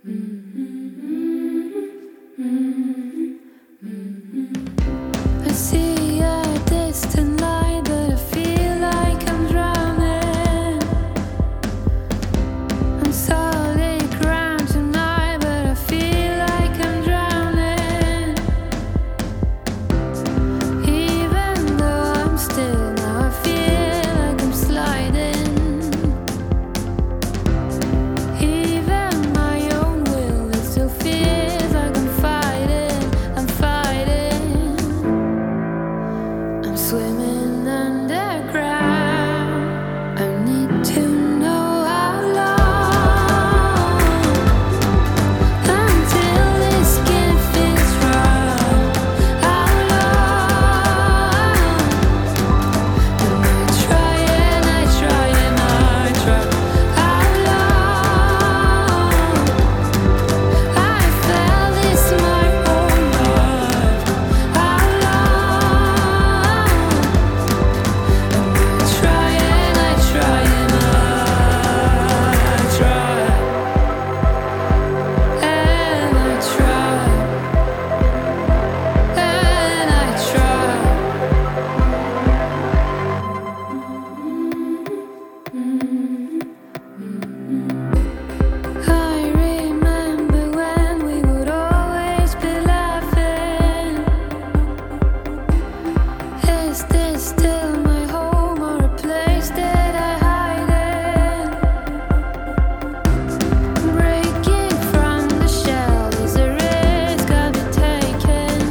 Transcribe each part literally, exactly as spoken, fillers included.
I see a distant light, but I feel like I'm drowning. I'm solid ground tonight, but I feel like I'm drowning. Even though I'm still, now I feel like I'm sliding. Even my own will, it still feels like I'm fighting. I'm fighting. I'm swimming underground. I need to know how long until this skin feels wrong. How long? And I try and I try and I try. How long? I felt this my whole life. How long? And I try and I try and I try. And I try. And I try. I remember when we would always be laughing. Is this still my home or a place that I hide in? Breaking from the shell is a risk I'll be taking.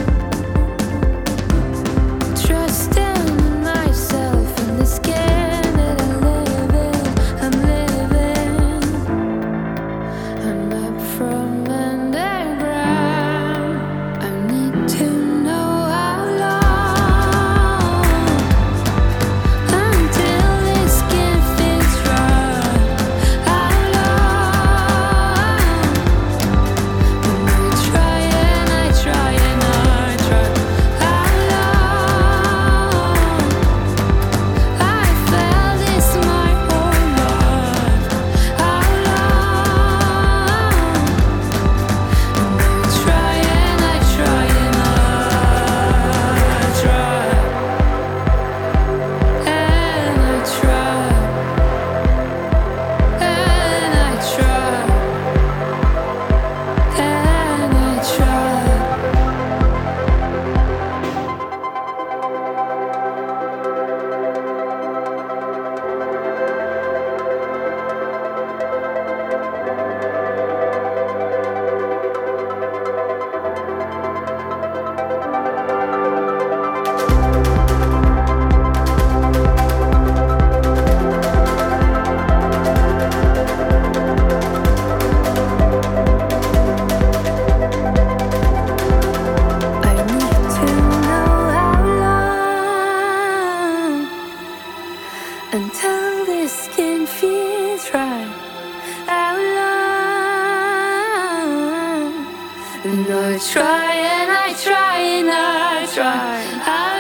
Trusting in myself and the skin that I live in. I'm living. I'm up from underground. I need to know how long until this skin feels right. How long? And I try and I try and I try. How long? I felt this my whole life. How long? And I try and I try and I try. And I try. And I try. And I try. I need to know how long until this skin feels right. How long? And I try and I try and I try. How